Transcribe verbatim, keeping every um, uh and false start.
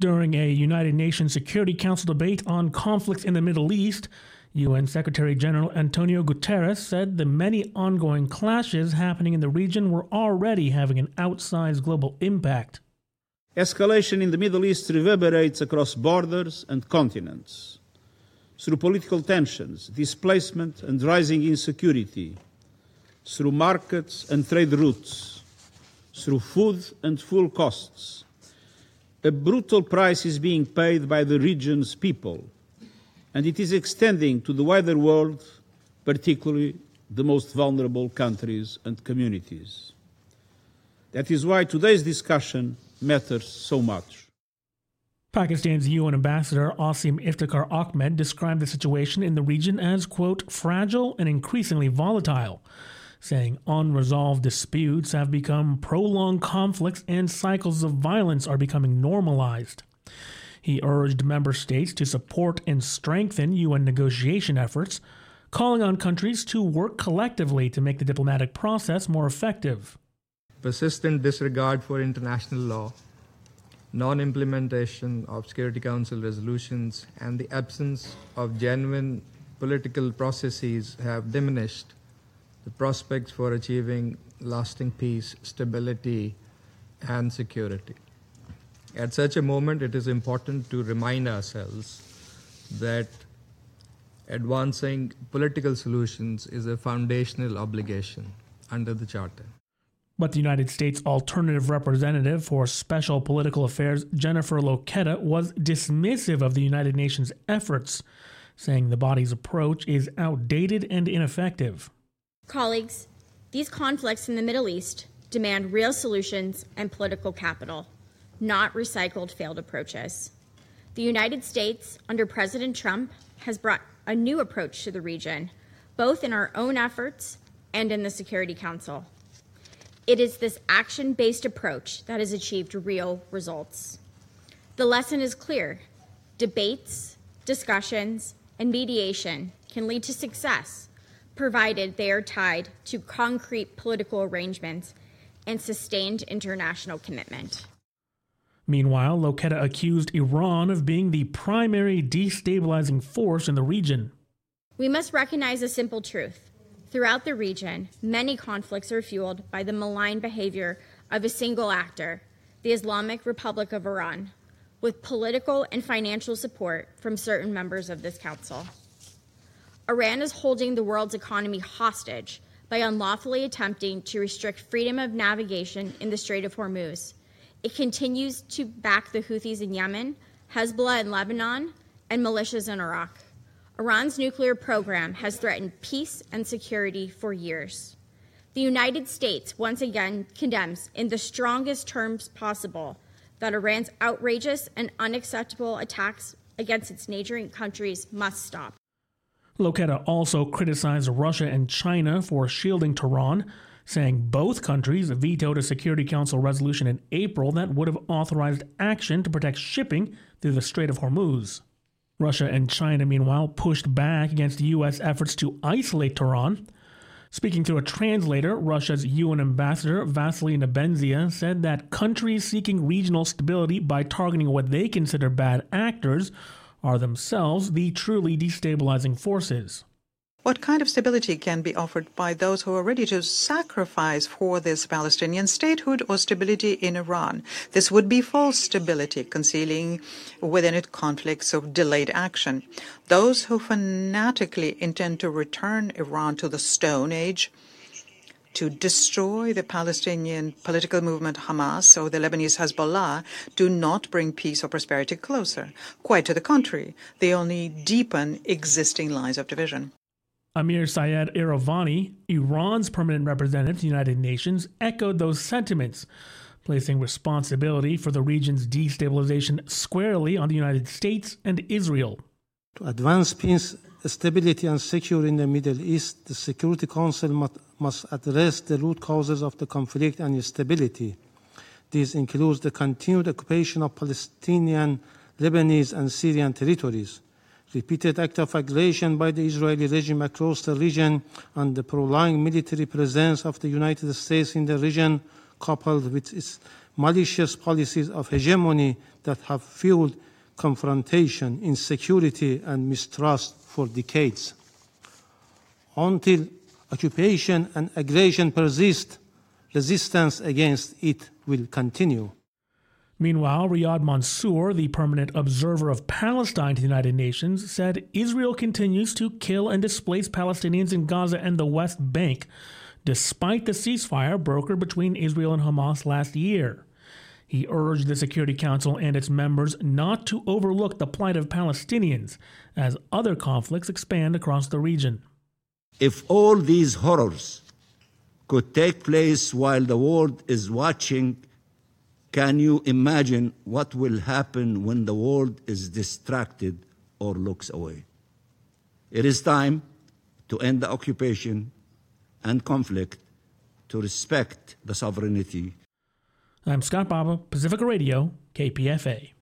During a United Nations Security Council debate on conflicts in the Middle East, U N Secretary General Antonio Guterres said the many ongoing clashes happening in the region were already having an outsized global impact. Escalation in the Middle East reverberates across borders and continents. Through political tensions, displacement and rising insecurity, through markets and trade routes, through food and fuel costs, a brutal price is being paid by the region's people, and it is extending to the wider world, particularly the most vulnerable countries and communities. That is why today's discussion matters so much. Pakistan's U N Ambassador Asim Iftikhar Ahmed described the situation in the region as, quote, fragile and increasingly volatile, saying unresolved disputes have become prolonged conflicts and cycles of violence are becoming normalized. He urged member states to support and strengthen U N negotiation efforts, calling on countries to work collectively to make the diplomatic process more effective. Persistent disregard for international law, non-implementation of Security Council resolutions, and the absence of genuine political processes have diminished the prospects for achieving lasting peace, stability, and security. At such a moment, it is important to remind ourselves that advancing political solutions is a foundational obligation under the Charter. But the United States Alternative Representative for Special Political Affairs, Jennifer Loketta, was dismissive of the United Nations efforts, saying the body's approach is outdated and ineffective. Colleagues, these conflicts in the Middle East demand real solutions and political capital, not recycled failed approaches. The United States, under President Trump, has brought a new approach to the region, both in our own efforts and in the Security Council. It is this action-based approach that has achieved real results. The lesson is clear. Debates, discussions, and mediation can lead to success, provided they are tied to concrete political arrangements and sustained international commitment. Meanwhile, Loketta accused Iran of being the primary destabilizing force in the region. We must recognize a simple truth. Throughout the region, many conflicts are fueled by the malign behavior of a single actor, the Islamic Republic of Iran, with political and financial support from certain members of this council. Iran is holding the world's economy hostage by unlawfully attempting to restrict freedom of navigation in the Strait of Hormuz. It continues to back the Houthis in Yemen, Hezbollah in Lebanon, and militias in Iraq. Iran's nuclear program has threatened peace and security for years. The United States once again condemns in the strongest terms possible that Iran's outrageous and unacceptable attacks against its neighboring countries must stop. Loketta also criticized Russia and China for shielding Tehran, saying both countries vetoed a Security Council resolution in April that would have authorized action to protect shipping through the Strait of Hormuz. Russia and China, meanwhile, pushed back against U S efforts to isolate Tehran. Speaking through a translator, Russia's U N ambassador, Vasily Nebenzia, said that countries seeking regional stability by targeting what they consider bad actors are themselves the truly destabilizing forces. What kind of stability can be offered by those who are ready to sacrifice for this Palestinian statehood or stability in Iran? This would be false stability, concealing within it conflicts of delayed action. Those who fanatically intend to return Iran to the Stone Age, to destroy the Palestinian political movement Hamas or the Lebanese Hezbollah, do not bring peace or prosperity closer. Quite to the contrary, they only deepen existing lines of division. Amir Syed Iravani, Iran's permanent representative to the United Nations, echoed those sentiments, placing responsibility for the region's destabilization squarely on the United States and Israel. To advance peace, stability, and security in the Middle East, the Security Council must address the root causes of the conflict and instability. These include the continued occupation of Palestinian, Lebanese, and Syrian territories, repeated acts of aggression by the Israeli regime across the region, and the prolonged military presence of the United States in the region, coupled with its malicious policies of hegemony that have fueled confrontation, insecurity, and mistrust for decades. Until occupation and aggression persist, resistance against it will continue. Meanwhile, Riyad Mansour, the permanent observer of Palestine to the United Nations, said Israel continues to kill and displace Palestinians in Gaza and the West Bank, despite the ceasefire brokered between Israel and Hamas last year. He urged the Security Council and its members not to overlook the plight of Palestinians as other conflicts expand across the region. If all these horrors could take place while the world is watching, can you imagine what will happen when the world is distracted or looks away? It is time to end the occupation and conflict, to respect the sovereignty. I'm Scott Baba, Pacifica Radio, K P F A.